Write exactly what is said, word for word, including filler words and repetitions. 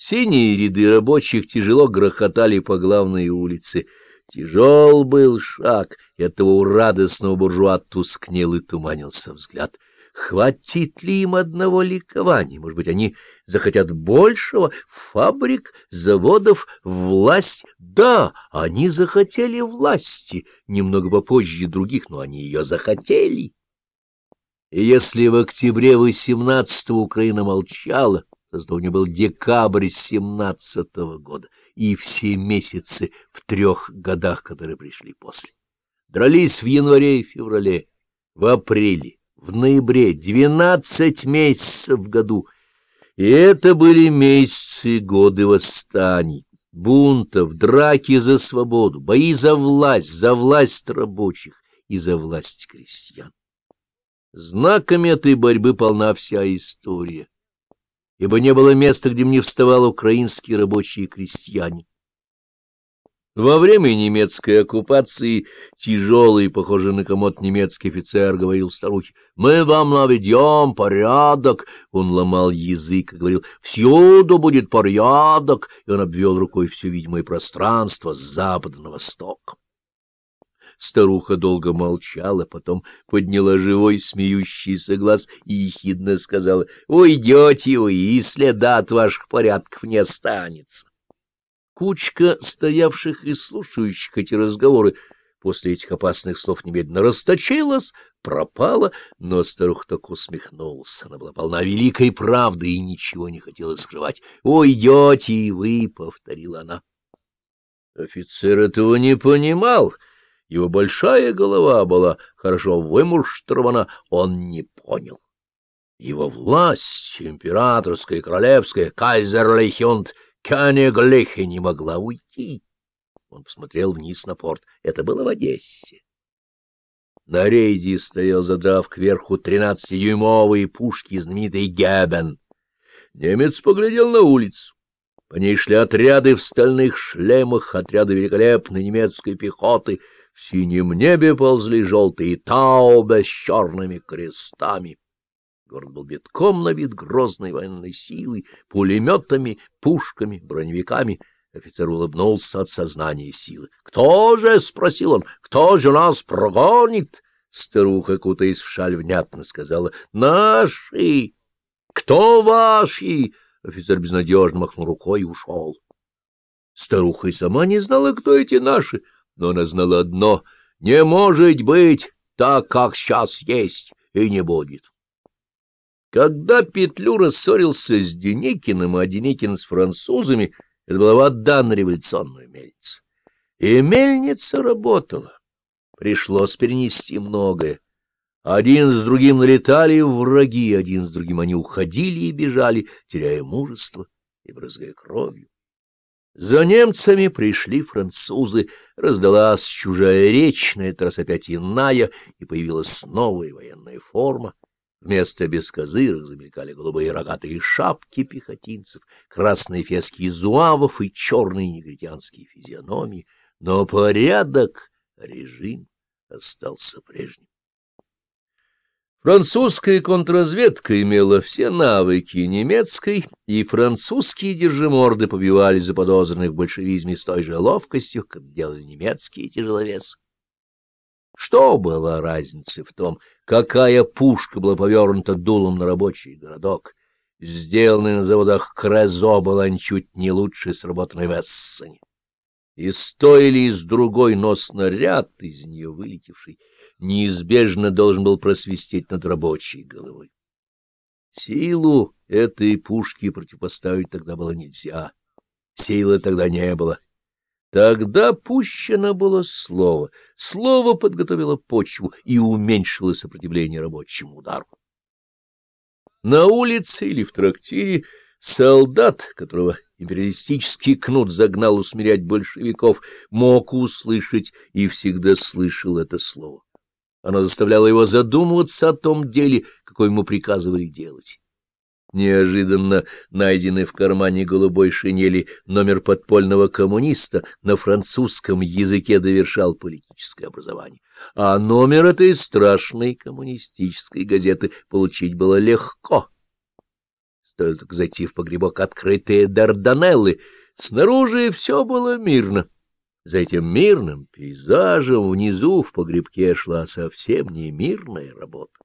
Синие ряды рабочих тяжело грохотали по главной улице. Тяжел был шаг, и оттого у радостного буржуа тускнел и туманился взгляд. Хватит ли им одного ликования? Может быть, они захотят большего? Фабрик, заводов, власть? Да, они захотели власти, немного попозже других, но они ее захотели. И если в октябре восемнадцатого Украина молчала, то зато у нее был декабрь семнадцатого года и все месяцы в трех годах, которые пришли после. Дрались в январе и феврале, в апреле, в ноябре, двенадцать месяцев в году. И это были месяцы, годы восстаний, бунтов, драки за свободу, бои за власть, за власть рабочих и за власть крестьян. Знаками этой борьбы полна вся история, ибо не было места, где бы не вставал украинские рабочие и крестьяне. Во время немецкой оккупации тяжелый, похожий на комод немецкий офицер говорил старухе: «Мы вам наведем порядок». Он ломал язык и говорил: «Всюду будет порядок». И он обвел рукой все видимое пространство с запада на восток. Старуха долго молчала, потом подняла живой смеющийся глаз и ехидно сказала: «Уйдете вы, и следа от ваших порядков не останется». Кучка стоявших и слушающих эти разговоры после этих опасных слов немедленно расточилась, пропала, но старуха только усмехнулась. Она была полна великой правды и ничего не хотела скрывать. «Уйдете и вы», — повторила она. Офицер этого не понимал. Его большая голова была хорошо вымуштрована, он не понял. Его власть, императорская, королевская, кайзерлихюнд, Кёниглихе, не могла уйти. Он посмотрел вниз на порт. Это было в Одессе. На рейде стоял, задрав кверху тринадцатидюймовые пушки, знаменитый Гебен. Немец поглядел на улицу. По ней шли отряды в стальных шлемах, отряды великолепной немецкой пехоты. В синем небе ползли желтые таубе с черными крестами. Город был битком набит грозной военной силой, пулеметами, пушками, броневиками. Офицер улыбнулся от сознания силы. — Кто же? — спросил он. — Кто же нас прогонит? Старуха, кутаясь в шаль, внятно сказала: — Наши! — Кто ваши? Офицер безнадежно махнул рукой и ушел. Старуха и сама не знала, кто эти наши, но она знала одно: не может быть так, как сейчас есть, и не будет. Когда Петлюра ссорился с Деникиным, а Деникин с французами, это была вода на революционную мельницу. И мельница работала. Пришлось перенести многое. Один с другим налетали враги, один с другим они уходили и бежали, теряя мужество и брызгая кровью. За немцами пришли французы, раздалась чужая речь, на этот раз опять иная, и появилась новая военная форма. Вместо бескозырых замелькали голубые рогатые шапки пехотинцев, красные фески зуавов и черные негритянские физиономии. Но порядок, режим остался прежним. Французская контрразведка имела все навыки немецкой, и французские держиморды побивали заподозренных в большевизме с той же ловкостью, как делали немецкие тяжеловесы. Что была разница в том, какая пушка была повернута дулом на рабочий городок? Сделанная на заводах Крезо была ничуть не лучше сработанной в Эссене. И с той или с другой, но снаряд, из нее вылетевший, неизбежно должен был просвистеть над рабочей головой. Силу этой пушки противопоставить тогда было нельзя. Силы тогда не было. Тогда пущено было слово. Слово подготовило почву и уменьшило сопротивление рабочему удару. На улице или в трактире солдат, которого империалистический кнут загнал усмирять большевиков, мог услышать и всегда слышал это слово. Оно заставляло его задумываться о том деле, какое ему приказывали делать. Неожиданно найденный в кармане голубой шинели номер подпольного коммуниста на французском языке довершал политическое образование. А номер этой страшной коммунистической газеты получить было легко. Стоило только зайти в погребок открытые Дарданеллы. Снаружи все было мирно. За этим мирным пейзажем внизу в погребке шла совсем не мирная работа.